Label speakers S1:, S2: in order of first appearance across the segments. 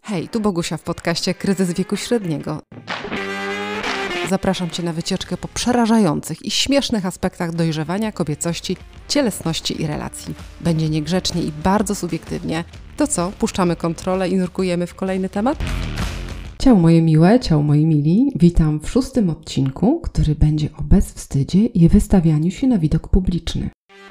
S1: Hej, tu Bogusia w podcaście Kryzys wieku średniego. Zapraszam Cię na wycieczkę po przerażających i śmiesznych aspektach dojrzewania, kobiecości, cielesności i relacji. Będzie niegrzecznie i bardzo subiektywnie. To co, puszczamy kontrolę i nurkujemy w kolejny temat? Ciao moje miłe, ciao moi mili. Witam w 6. odcinku, który będzie o bezwstydzie i wystawianiu się na widok publiczny.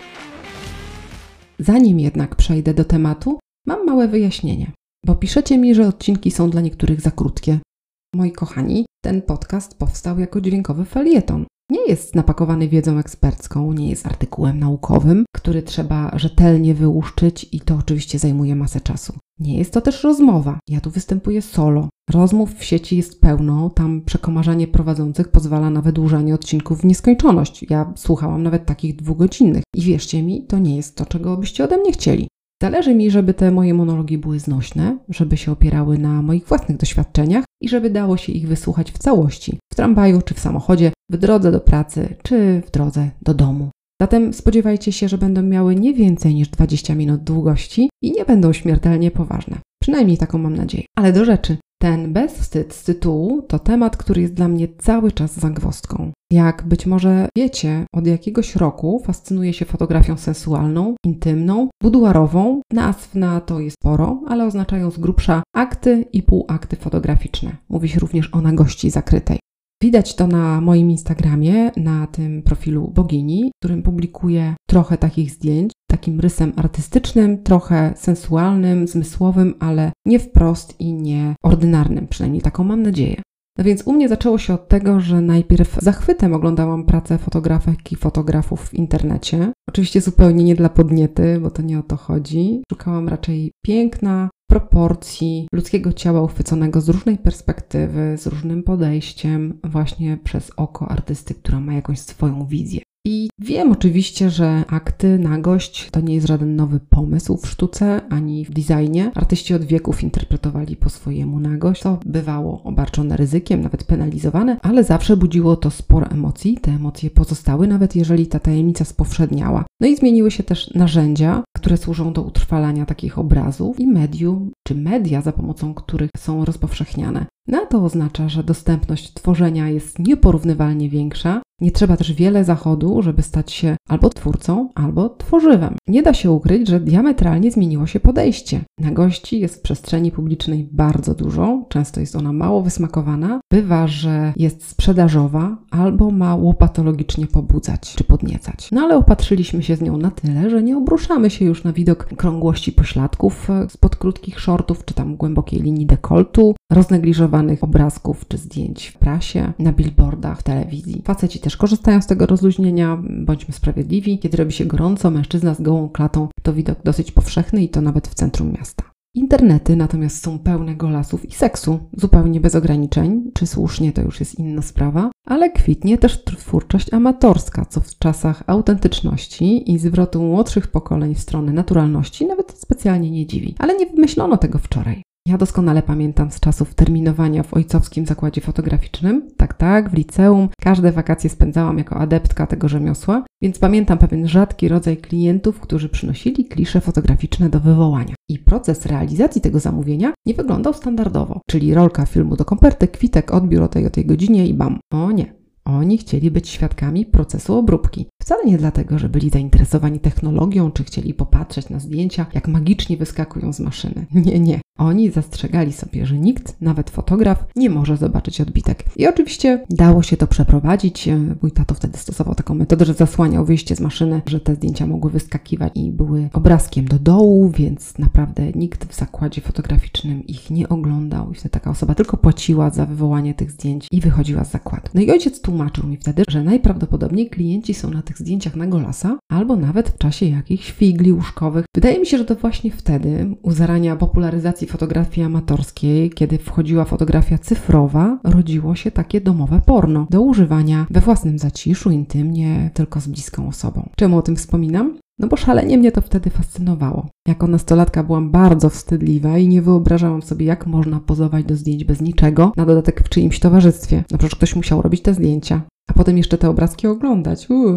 S1: Zanim jednak przejdę do tematu, mam małe wyjaśnienie. Bo piszecie mi, że odcinki są dla niektórych za krótkie. Moi kochani, ten podcast powstał jako dźwiękowy felieton. Nie jest napakowany wiedzą ekspercką, nie jest artykułem naukowym, który trzeba rzetelnie wyłuszczyć i to oczywiście zajmuje masę czasu. Nie jest to też rozmowa. Ja tu występuję solo. Rozmów w sieci jest pełno, tam przekomarzanie prowadzących pozwala na wydłużanie odcinków w nieskończoność. Ja słuchałam nawet takich 2-godzinnych i wierzcie mi, to nie jest to, czego byście ode mnie chcieli. Zależy mi, żeby te moje monologi były znośne, żeby się opierały na moich własnych doświadczeniach i żeby dało się ich wysłuchać w całości, w tramwaju czy w samochodzie, w drodze do pracy czy w drodze do domu. Zatem spodziewajcie się, że będą miały nie więcej niż 20 minut długości i nie będą śmiertelnie poważne. Przynajmniej taką mam nadzieję. Ale do rzeczy. Ten bezwstyd z tytułu to temat, który jest dla mnie cały czas zagwozdką. Jak być może wiecie, od jakiegoś roku fascynuję się fotografią sensualną, intymną, buduarową. Nazw na to jest sporo, ale oznaczają z grubsza akty i półakty fotograficzne. Mówi się również o nagości zakrytej. Widać to na moim Instagramie, na tym profilu Bogini, w którym publikuję trochę takich zdjęć, takim rysem artystycznym, trochę sensualnym, zmysłowym, ale nie wprost i nie ordynarnym, przynajmniej taką mam nadzieję. No więc u mnie zaczęło się od tego, że najpierw zachwytem oglądałam pracę fotografek i fotografów w internecie. Oczywiście zupełnie nie dla podniety, bo to nie o to chodzi. Szukałam raczej piękna, proporcji ludzkiego ciała uchwyconego z różnej perspektywy, z różnym podejściem, właśnie przez oko artysty, która ma jakąś swoją wizję. I wiem oczywiście, że akty, nagość to nie jest żaden nowy pomysł w sztuce ani w designie. Artyści od wieków interpretowali po swojemu nagość, co bywało obarczone ryzykiem, nawet penalizowane, ale zawsze budziło to sporo emocji. Te emocje pozostały, nawet jeżeli ta tajemnica spowszedniała. No i zmieniły się też narzędzia, które służą do utrwalania takich obrazów i medium, czy media, za pomocą których są rozpowszechniane. No to oznacza, że dostępność tworzenia jest nieporównywalnie większa. Nie trzeba też wiele zachodu, żeby stać się albo twórcą, albo tworzywem. Nie da się ukryć, że diametralnie zmieniło się podejście. Nagości jest w przestrzeni publicznej bardzo dużo, często jest ona mało wysmakowana, bywa, że jest sprzedażowa albo ma łopatologicznie pobudzać czy podniecać. No ale opatrzyliśmy się z nią na tyle, że nie obruszamy się już na widok krągłości pośladków spod krótkich shortów, czy tam głębokiej linii dekoltu, roznegliżowanych obrazków czy zdjęć w prasie, na billboardach, w telewizji. Faceci też korzystają z tego rozluźnienia, bądźmy sprawiedliwi. Kiedy robi się gorąco, mężczyzna z gołą klatą to widok dosyć powszechny i to nawet w centrum miasta. Internety natomiast są pełne golasów i seksu, zupełnie bez ograniczeń, czy słusznie to już jest inna sprawa, ale kwitnie też twórczość amatorska, co w czasach autentyczności i zwrotu młodszych pokoleń w stronę naturalności nawet specjalnie nie dziwi. Ale nie wymyślono tego wczoraj. Ja doskonale pamiętam z czasów terminowania w ojcowskim zakładzie fotograficznym. Tak, w liceum. Każde wakacje spędzałam jako adeptka tego rzemiosła, więc pamiętam pewien rzadki rodzaj klientów, którzy przynosili klisze fotograficzne do wywołania. I proces realizacji tego zamówienia nie wyglądał standardowo, czyli rolka filmu do koperty, kwitek, odbiór o tej godzinie i bam. O nie. Oni chcieli być świadkami procesu obróbki. Wcale nie dlatego, że byli zainteresowani technologią, czy chcieli popatrzeć na zdjęcia, jak magicznie wyskakują z maszyny. Nie. Oni zastrzegali sobie, że nikt, nawet fotograf, nie może zobaczyć odbitek. I oczywiście dało się to przeprowadzić. Mój tato wtedy stosował taką metodę, że zasłaniał wyjście z maszyny, że te zdjęcia mogły wyskakiwać i były obrazkiem do dołu, więc naprawdę nikt w zakładzie fotograficznym ich nie oglądał. I wtedy taka osoba tylko płaciła za wywołanie tych zdjęć i wychodziła z zakładu. No i ojciec tłumaczył mi wtedy, że najprawdopodobniej klienci są na tych zdjęciach na golasa, albo nawet w czasie jakichś figli łóżkowych. Wydaje mi się, że to właśnie wtedy, u zarania popularyzacji fotografii amatorskiej, kiedy wchodziła fotografia cyfrowa, rodziło się takie domowe porno do używania we własnym zaciszu, intymnie, tylko z bliską osobą. Czemu o tym wspominam? No bo szalenie mnie to wtedy fascynowało. Jako nastolatka byłam bardzo wstydliwa i nie wyobrażałam sobie, jak można pozować do zdjęć bez niczego, na dodatek w czyimś towarzystwie. No przecież ktoś musiał robić te zdjęcia, a potem jeszcze te obrazki oglądać.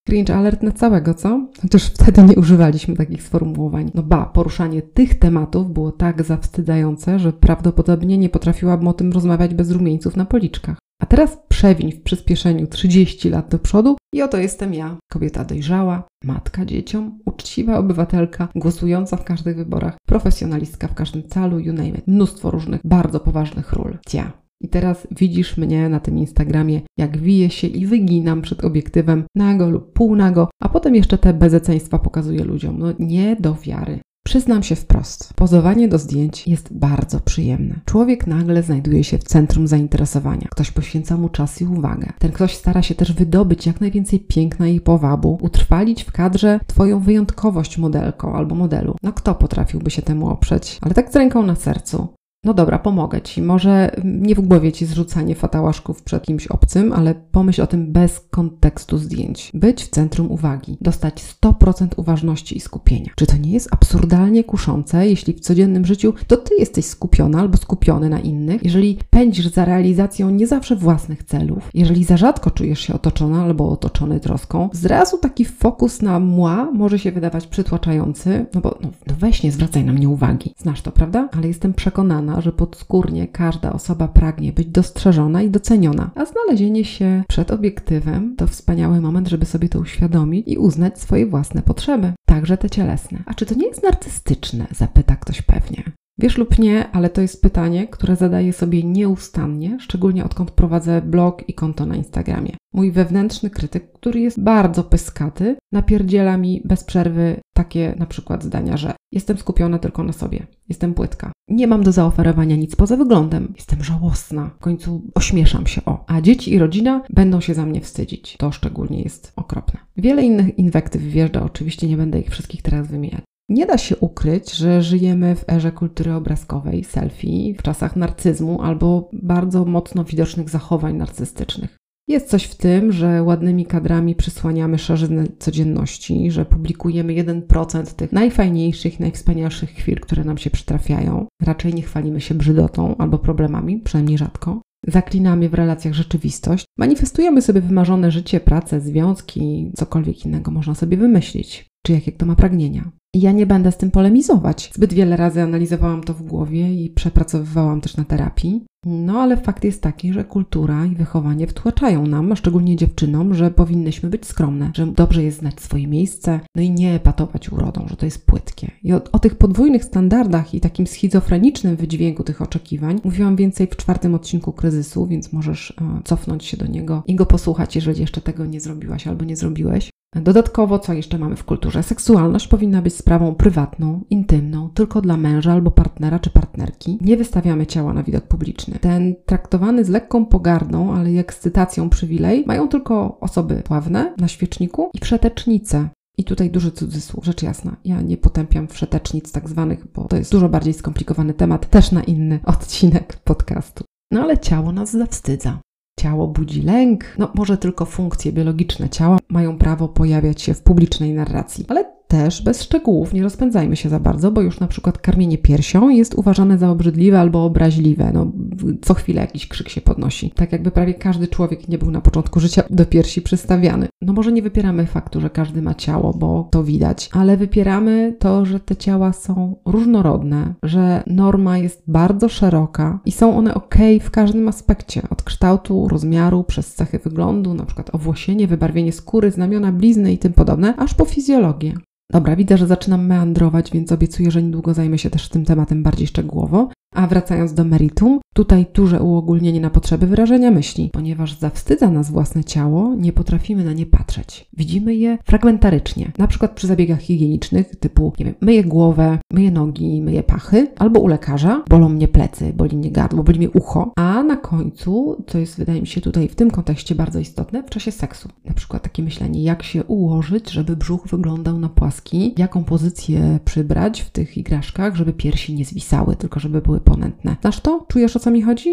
S1: Cringe alert na całego, co? Chociaż wtedy nie używaliśmy takich sformułowań. Poruszanie tych tematów było tak zawstydzające, że prawdopodobnie nie potrafiłabym o tym rozmawiać bez rumieńców na policzkach. A teraz przewiń w przyspieszeniu 30 lat do przodu i oto jestem ja, kobieta dojrzała, matka dzieciom, uczciwa obywatelka, głosująca w każdych wyborach, profesjonalistka w każdym calu, you name it. Mnóstwo różnych, bardzo poważnych ról. I teraz widzisz mnie na tym Instagramie, jak wiję się i wyginam przed obiektywem nago lub półnago, a potem jeszcze te bezeceństwa pokazuję ludziom. Nie do wiary. Przyznam się wprost, pozowanie do zdjęć jest bardzo przyjemne. Człowiek nagle znajduje się w centrum zainteresowania. Ktoś poświęca mu czas i uwagę. Ten ktoś stara się też wydobyć jak najwięcej piękna i powabu, utrwalić w kadrze twoją wyjątkowość modelko albo modelu. Kto potrafiłby się temu oprzeć? Ale tak z ręką na sercu. Dobra, pomogę Ci. Może nie w głowie Ci zrzucanie fatałaszków przed kimś obcym, ale pomyśl o tym bez kontekstu zdjęć. Być w centrum uwagi, dostać 100% uważności i skupienia. Czy to nie jest absurdalnie kuszące, jeśli w codziennym życiu to Ty jesteś skupiona albo skupiony na innych, jeżeli pędzisz za realizacją nie zawsze własnych celów, jeżeli za rzadko czujesz się otoczona albo otoczony troską, zrazu taki fokus na moi może się wydawać przytłaczający, bo weź nie zwracaj na mnie uwagi. Znasz to, prawda? Ale jestem przekonana, że podskórnie każda osoba pragnie być dostrzeżona i doceniona, a znalezienie się przed obiektywem to wspaniały moment, żeby sobie to uświadomić i uznać swoje własne potrzeby, także te cielesne. A czy to nie jest narcystyczne? Zapyta ktoś pewnie. Wiesz lub nie, ale to jest pytanie, które zadaję sobie nieustannie, szczególnie odkąd prowadzę blog i konto na Instagramie. Mój wewnętrzny krytyk, który jest bardzo pyskaty, napierdziela mi bez przerwy takie na przykład zdania, że jestem skupiona tylko na sobie, jestem płytka, nie mam do zaoferowania nic poza wyglądem, jestem żałosna, w końcu ośmieszam się, a dzieci i rodzina będą się za mnie wstydzić. To szczególnie jest okropne. Wiele innych inwektyw wjeżdża, oczywiście nie będę ich wszystkich teraz wymieniać. Nie da się ukryć, że żyjemy w erze kultury obrazkowej, selfie, w czasach narcyzmu albo bardzo mocno widocznych zachowań narcystycznych. Jest coś w tym, że ładnymi kadrami przysłaniamy szerzynę codzienności, że publikujemy 1% tych najfajniejszych, najwspanialszych chwil, które nam się przytrafiają. Raczej nie chwalimy się brzydotą albo problemami, przynajmniej rzadko. Zaklinamy w relacjach rzeczywistość, manifestujemy sobie wymarzone życie, pracę, związki, cokolwiek innego można sobie wymyślić, czy jakie kto ma pragnienia. I ja nie będę z tym polemizować. Zbyt wiele razy analizowałam to w głowie i przepracowywałam też na terapii. Ale fakt jest taki, że kultura i wychowanie wtłaczają nam, a szczególnie dziewczynom, że powinnyśmy być skromne, że dobrze jest znać swoje miejsce, i nie epatować urodą, że to jest płytkie. I o tych podwójnych standardach i takim schizofrenicznym wydźwięku tych oczekiwań mówiłam więcej w 4. odcinku Kryzysu, więc możesz cofnąć się do niego i go posłuchać, jeżeli jeszcze tego nie zrobiłaś albo nie zrobiłeś. Dodatkowo, co jeszcze mamy w kulturze? Seksualność powinna być sprawą prywatną, intymną, tylko dla męża albo partnera czy partnerki. Nie wystawiamy ciała na widok publiczny. Ten traktowany z lekką pogardą, ale i ekscytacją przywilej mają tylko osoby sławne na świeczniku i wszetecznice. I tutaj duży cudzysłów, rzecz jasna. Ja nie potępiam wszetecznic tak zwanych, bo to jest dużo bardziej skomplikowany temat, też na inny odcinek podcastu. Ale ciało nas zawstydza. Ciało budzi lęk, może tylko funkcje biologiczne ciała mają prawo pojawiać się w publicznej narracji, ale też bez szczegółów, nie rozpędzajmy się za bardzo, bo już na przykład karmienie piersią jest uważane za obrzydliwe albo obraźliwe. Co chwilę jakiś krzyk się podnosi. Tak jakby prawie każdy człowiek nie był na początku życia do piersi przystawiany. Może nie wypieramy faktu, że każdy ma ciało, bo to widać, ale wypieramy to, że te ciała są różnorodne, że norma jest bardzo szeroka i są one okej w każdym aspekcie. Od kształtu, rozmiaru, przez cechy wyglądu, na przykład owłosienie, wybarwienie skóry, znamiona blizny i tym podobne, aż po fizjologię. Dobra, widzę, że zaczynam meandrować, więc obiecuję, że niedługo zajmę się też tym tematem bardziej szczegółowo. A wracając do meritum, tutaj duże uogólnienie na potrzeby wyrażenia myśli. Ponieważ zawstydza nas własne ciało, nie potrafimy na nie patrzeć. Widzimy je fragmentarycznie, na przykład przy zabiegach higienicznych typu, myję głowę, myję nogi, myję pachy, albo u lekarza, bolą mnie plecy, boli mnie gardło, boli mnie ucho, a na końcu, co jest wydaje mi się tutaj w tym kontekście bardzo istotne, w czasie seksu. Na przykład takie myślenie, jak się ułożyć, żeby brzuch wyglądał na płaski, jaką pozycję przybrać w tych igraszkach, żeby piersi nie zwisały, tylko żeby były ponętne. Znasz to? Czujesz, o co mi chodzi?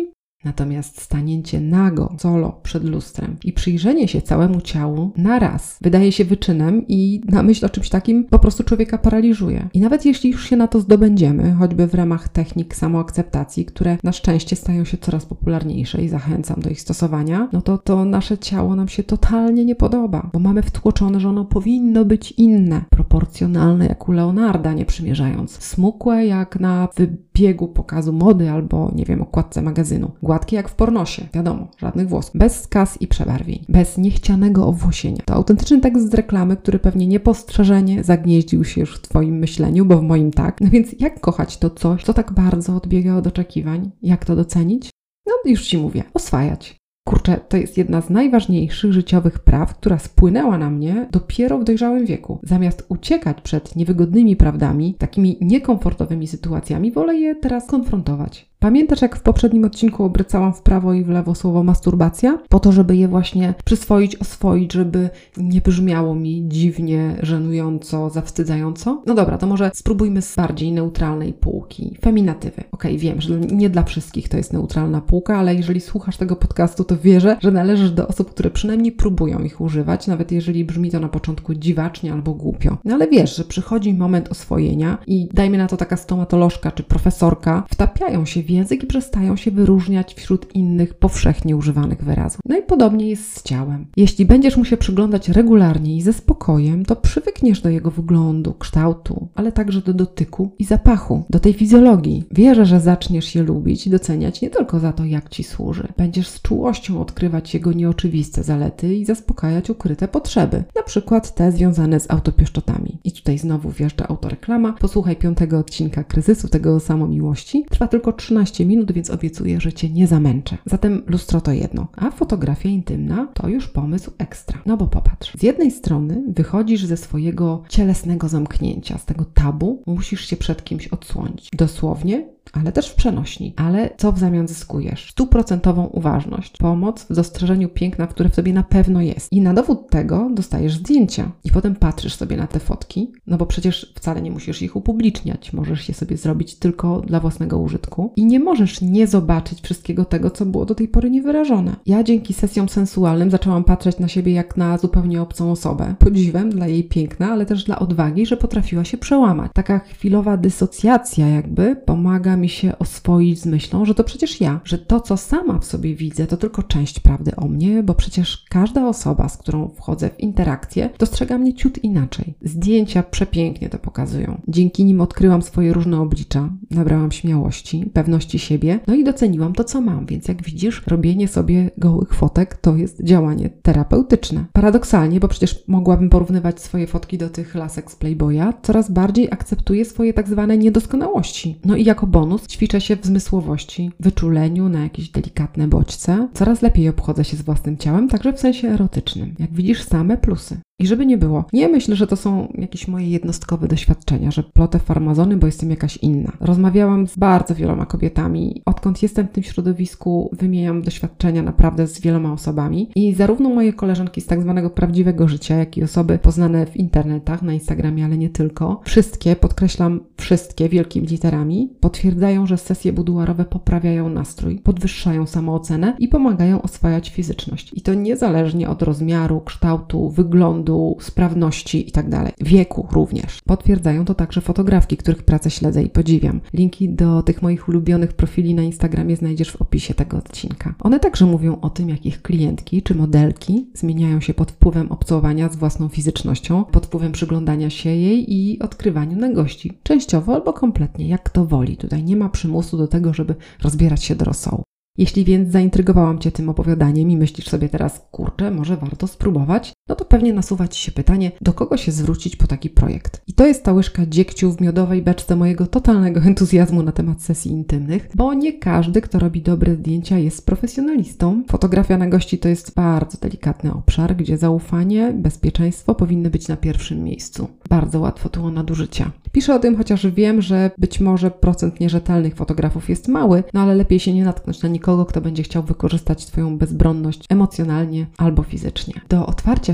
S1: Natomiast stanięcie nago, solo przed lustrem i przyjrzenie się całemu ciału na raz wydaje się wyczynem i na myśl o czymś takim po prostu człowieka paraliżuje. I nawet jeśli już się na to zdobędziemy, choćby w ramach technik samoakceptacji, które na szczęście stają się coraz popularniejsze i zachęcam do ich stosowania, no to nasze ciało nam się totalnie nie podoba, bo mamy wtłoczone, że ono powinno być inne, proporcjonalne jak u Leonarda, nie przymierzając, smukłe jak na wybiegu pokazu mody albo, nie wiem, okładce magazynu, gładkie jak w pornosie, wiadomo, żadnych włosów, bez skaz i przebarwień, bez niechcianego owłosienia. To autentyczny tekst z reklamy, który pewnie niepostrzeżenie zagnieździł się już w Twoim myśleniu, bo w moim tak. No więc jak kochać to coś, co tak bardzo odbiega od oczekiwań? Jak to docenić? No już Ci mówię, oswajać. Kurczę, to jest jedna z najważniejszych życiowych praw, która spłynęła na mnie dopiero w dojrzałym wieku. Zamiast uciekać przed niewygodnymi prawdami, takimi niekomfortowymi sytuacjami, wolę je teraz konfrontować. Pamiętasz, jak w poprzednim odcinku obrycałam w prawo i w lewo słowo masturbacja? Po to, żeby je właśnie przyswoić, oswoić, żeby nie brzmiało mi dziwnie, żenująco, zawstydzająco? No dobra, to może spróbujmy z bardziej neutralnej półki. Feminatywy. Okej, wiem, że nie dla wszystkich to jest neutralna półka, ale jeżeli słuchasz tego podcastu, to wierzę, że należysz do osób, które przynajmniej próbują ich używać, nawet jeżeli brzmi to na początku dziwacznie albo głupio. No ale wiesz, że przychodzi moment oswojenia i dajmy na to taka stomatolożka czy profesorka wtapiają się w język i przestają się wyróżniać wśród innych powszechnie używanych wyrazów. No i podobnie jest z ciałem. Jeśli będziesz mu się przyglądać regularnie i ze spokojem, to przywykniesz do jego wyglądu, kształtu, ale także do dotyku i zapachu, do tej fizjologii. Wierzę, że zaczniesz je lubić i doceniać nie tylko za to, jak Ci służy. Będziesz z czułością odkrywać jego nieoczywiste zalety i zaspokajać ukryte potrzeby, na przykład te związane z autopieszczotami. I tutaj znowu wjeżdża autoreklama. Posłuchaj 5. odcinka Kryzysu tego samomiłości. Trwa tylko 13 minut, więc obiecuję, że Cię nie zamęczę. Zatem lustro to jedno, a fotografia intymna to już pomysł ekstra. No bo popatrz, z jednej strony wychodzisz ze swojego cielesnego zamknięcia, z tego tabu, musisz się przed kimś odsłonić. Dosłownie, ale też w przenośni. Ale co w zamian zyskujesz? 100% uważność, pomoc w dostrzeżeniu piękna, które w Tobie na pewno jest. I na dowód tego dostajesz zdjęcia. I potem patrzysz sobie na te fotki, no bo przecież wcale nie musisz ich upubliczniać. Możesz je sobie zrobić tylko dla własnego użytku. I nie możesz nie zobaczyć wszystkiego tego, co było do tej pory niewyrażone. Ja dzięki sesjom sensualnym zaczęłam patrzeć na siebie jak na zupełnie obcą osobę. Podziwem dla jej piękna, ale też dla odwagi, że potrafiła się przełamać. Taka chwilowa dysocjacja jakby pomaga mi się oswoić z myślą, że to przecież ja, że to, co sama w sobie widzę, to tylko część prawdy o mnie, bo przecież każda osoba, z którą wchodzę w interakcję, dostrzega mnie ciut inaczej. Zdjęcia przepięknie to pokazują. Dzięki nim odkryłam swoje różne oblicza, nabrałam śmiałości, pewności siebie, no i doceniłam to, co mam, więc jak widzisz, robienie sobie gołych fotek to jest działanie terapeutyczne. Paradoksalnie, bo przecież mogłabym porównywać swoje fotki do tych lasek z Playboya, coraz bardziej akceptuję swoje tak zwane niedoskonałości. No i jako bonus ćwiczę się w zmysłowości, wyczuleniu na jakieś delikatne bodźce. Coraz lepiej obchodzę się z własnym ciałem, także w sensie erotycznym. Jak widzisz, same plusy. I żeby nie było, nie myślę, że to są jakieś moje jednostkowe doświadczenia, że plotę farmazony, bo jestem jakaś inna. Rozmawiałam z bardzo wieloma kobietami. Odkąd jestem w tym środowisku, wymieniam doświadczenia naprawdę z wieloma osobami. I zarówno moje koleżanki z tak zwanego prawdziwego życia, jak i osoby poznane w internetach, na Instagramie, ale nie tylko, wszystkie, podkreślam wszystkie wielkimi literami, potwierdzają, że sesje buduarowe poprawiają nastrój, podwyższają samoocenę i pomagają oswajać fizyczność. I to niezależnie od rozmiaru, kształtu, wyglądu, sprawności i tak dalej. Wieku również. Potwierdzają to także fotografki, których pracę śledzę i podziwiam. Linki do tych moich ulubionych profili na Instagramie znajdziesz w opisie tego odcinka. One także mówią o tym, jak ich klientki czy modelki zmieniają się pod wpływem obcowania z własną fizycznością, pod wpływem przyglądania się jej i odkrywaniu nagości. Częściowo albo kompletnie, jak kto woli. Tutaj nie ma przymusu do tego, żeby rozbierać się do rosołu. Jeśli więc zaintrygowałam Cię tym opowiadaniem i myślisz sobie teraz, kurczę, może warto spróbować, no to pewnie nasuwa Ci się pytanie, do kogo się zwrócić po taki projekt. I to jest ta łyżka dziegciu w miodowej beczce mojego totalnego entuzjazmu na temat sesji intymnych, bo nie każdy, kto robi dobre zdjęcia, jest profesjonalistą. Fotografia nagości to jest bardzo delikatny obszar, gdzie zaufanie, bezpieczeństwo powinny być na pierwszym miejscu. Bardzo łatwo tu o nadużycia. Piszę o tym, chociaż wiem, że być może procent nierzetelnych fotografów jest mały, no ale lepiej się nie natknąć na nikogo, kto będzie chciał wykorzystać Twoją bezbronność emocjonalnie albo fizycznie. Do otwarcia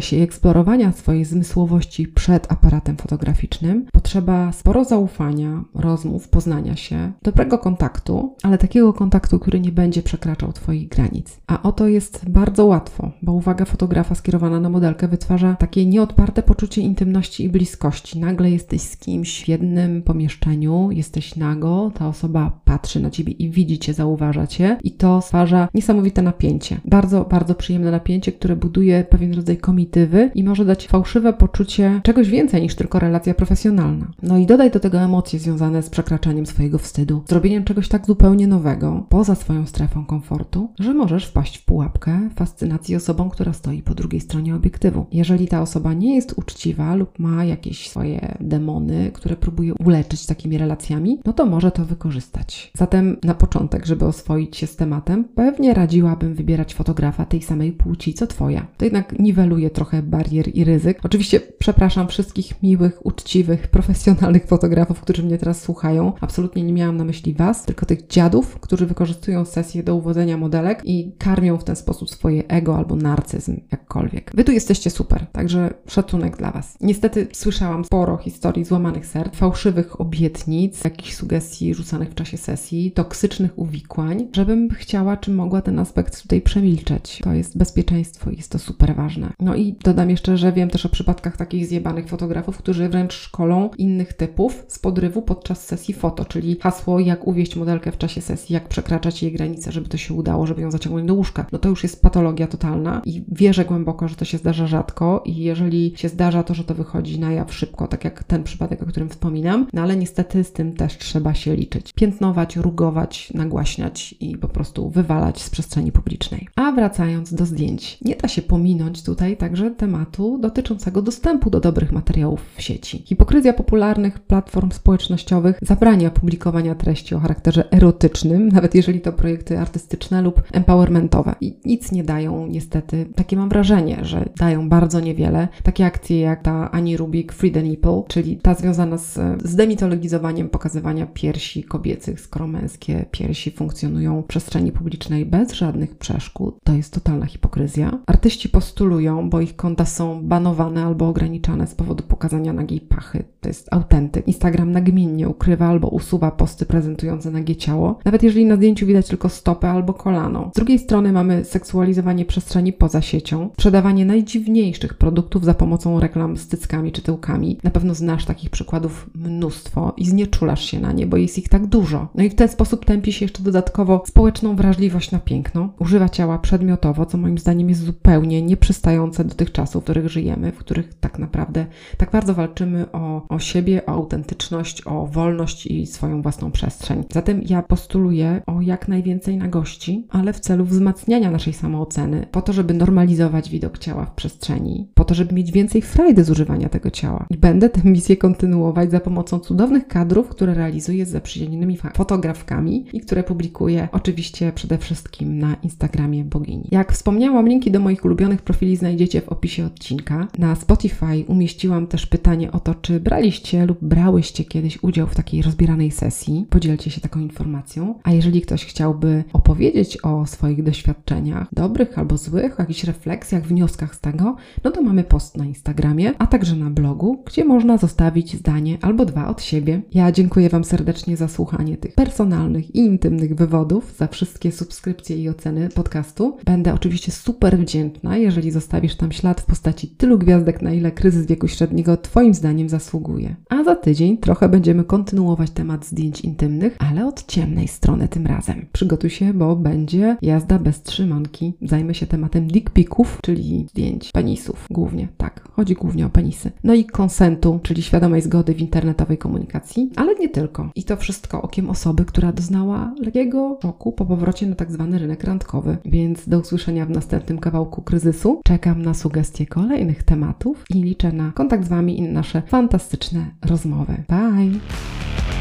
S1: procesie eksplorowania swojej zmysłowości przed aparatem fotograficznym potrzeba sporo zaufania, rozmów, poznania się, dobrego kontaktu, ale takiego kontaktu, który nie będzie przekraczał Twoich granic. A oto jest bardzo łatwo, bo uwaga fotografa skierowana na modelkę wytwarza takie nieodparte poczucie intymności i bliskości. Nagle jesteś z kimś w jednym pomieszczeniu, jesteś nago, ta osoba patrzy na Ciebie i widzi Cię, zauważa Cię i to stwarza niesamowite napięcie. Bardzo, bardzo przyjemne napięcie, które buduje pewien rodzaj komitywy i może dać fałszywe poczucie czegoś więcej niż tylko relacja profesjonalna. No i dodaj do tego emocje związane z przekraczaniem swojego wstydu, zrobieniem czegoś tak zupełnie nowego, poza swoją strefą komfortu, że możesz wpaść w pułapkę fascynacji osobą, która stoi po drugiej stronie obiektywu. Jeżeli ta osoba nie jest uczciwa lub ma jakieś swoje demony, które próbuje uleczyć takimi relacjami, no to może to wykorzystać. Zatem na początek, żeby oswoić się z tematem, pewnie radziłabym wybierać fotografa tej samej płci co Twoja. To jednak niweluje trochę barier i ryzyk. Oczywiście przepraszam wszystkich miłych, uczciwych, profesjonalnych fotografów, którzy mnie teraz słuchają. Absolutnie nie miałam na myśli Was, tylko tych dziadów, którzy wykorzystują sesję do uwodzenia modelek i karmią w ten sposób swoje ego albo narcyzm, jakkolwiek. Wy tu jesteście super, także szacunek dla Was. Niestety słyszałam sporo historii złamanych serc, fałszywych obietnic, jakichś sugestii rzucanych w czasie sesji, toksycznych uwikłań, żebym chciała czy mogła ten aspekt tutaj przemilczeć. To jest bezpieczeństwo i jest to super ważne. No i dodam jeszcze, że wiem też o przypadkach takich zjebanych fotografów, którzy wręcz szkolą innych typów z podrywu podczas sesji foto, czyli hasło jak uwieść modelkę w czasie sesji, jak przekraczać jej granice, żeby to się udało, żeby ją zaciągnąć do łóżka. No to już jest patologia totalna i wierzę głęboko, że to się zdarza rzadko i jeżeli się zdarza, to że to wychodzi na jaw szybko, tak jak ten przypadek, o którym wspominam, no ale niestety z tym też trzeba się liczyć. Piętnować, rugować, nagłaśniać i po prostu wywalać z przestrzeni publicznej. A wracając do zdjęć, nie da się pominąć tutaj także tematu dotyczącego dostępu do dobrych materiałów w sieci. Hipokryzja popularnych platform społecznościowych zabrania publikowania treści o charakterze erotycznym, nawet jeżeli to projekty artystyczne lub empowermentowe. I nic nie dają niestety. Takie mam wrażenie, że dają bardzo niewiele. Takie akcje jak ta Ani Rubik Free the Nipple, czyli ta związana z demitologizowaniem pokazywania piersi kobiecych, skoro męskie piersi funkcjonują w przestrzeni publicznej bez żadnych przeszkód. To jest totalna hipokryzja. Artyści postulują, bo ich konta są banowane albo ograniczane z powodu pokazania nagiej pachy. To jest autentyk. Instagram nagminnie ukrywa albo usuwa posty prezentujące nagie ciało, nawet jeżeli na zdjęciu widać tylko stopę albo kolano. Z drugiej strony mamy seksualizowanie przestrzeni poza siecią, sprzedawanie najdziwniejszych produktów za pomocą reklam z cyckami czy tyłkami. Na pewno znasz takich przykładów mnóstwo i znieczulasz się na nie, bo jest ich tak dużo. No i w ten sposób tępi się jeszcze dodatkowo społeczną wrażliwość na piękno. Używa ciała przedmiotowo, co moim zdaniem jest zupełnie nieprzystające do tych czasów, w których żyjemy, w których tak naprawdę tak bardzo walczymy o siebie, o autentyczność, o wolność i swoją własną przestrzeń. Zatem ja postuluję o jak najwięcej nagości, ale w celu wzmacniania naszej samooceny, po to, żeby normalizować widok ciała w przestrzeni, po to, żeby mieć więcej frajdy z używania tego ciała. I będę tę misję kontynuować za pomocą cudownych kadrów, które realizuję z zaprzyjaźnionymi fotografkami i które publikuję oczywiście przede wszystkim na Instagramie Bogini. Jak wspomniałam, linki do moich ulubionych profili znajdziecie w opisie odcinka. Na Spotify umieściłam też pytanie o to, czy braliście lub brałyście kiedyś udział w takiej rozbieranej sesji. Podzielcie się taką informacją. A jeżeli ktoś chciałby opowiedzieć o swoich doświadczeniach, dobrych albo złych, o jakichś refleksjach, wnioskach z tego, no to mamy post na Instagramie, a także na blogu, gdzie można zostawić zdanie albo dwa od siebie. Ja dziękuję Wam serdecznie za słuchanie tych personalnych i intymnych wywodów, za wszystkie subskrypcje i oceny podcastu. Będę oczywiście super wdzięczna, jeżeli zostawisz tam ślad w postaci tylu gwiazdek, na ile kryzys wieku średniego Twoim zdaniem zasługuje. A za tydzień trochę będziemy kontynuować temat zdjęć intymnych, ale od ciemnej strony tym razem. Przygotuj się, bo będzie jazda bez trzymanki. Zajmę się tematem dick piców, czyli zdjęć penisów. Głównie, tak. Chodzi głównie o penisy. No i konsentu, czyli świadomej zgody w internetowej komunikacji, ale nie tylko. I to wszystko okiem osoby, która doznała lekkiego szoku po powrocie na tak zwany rynek randkowy. Więc do usłyszenia w następnym kawałku kryzysu. Czekam na sugestie kolejnych tematów i liczę na kontakt z Wami i nasze fantastyczne rozmowy. Bye!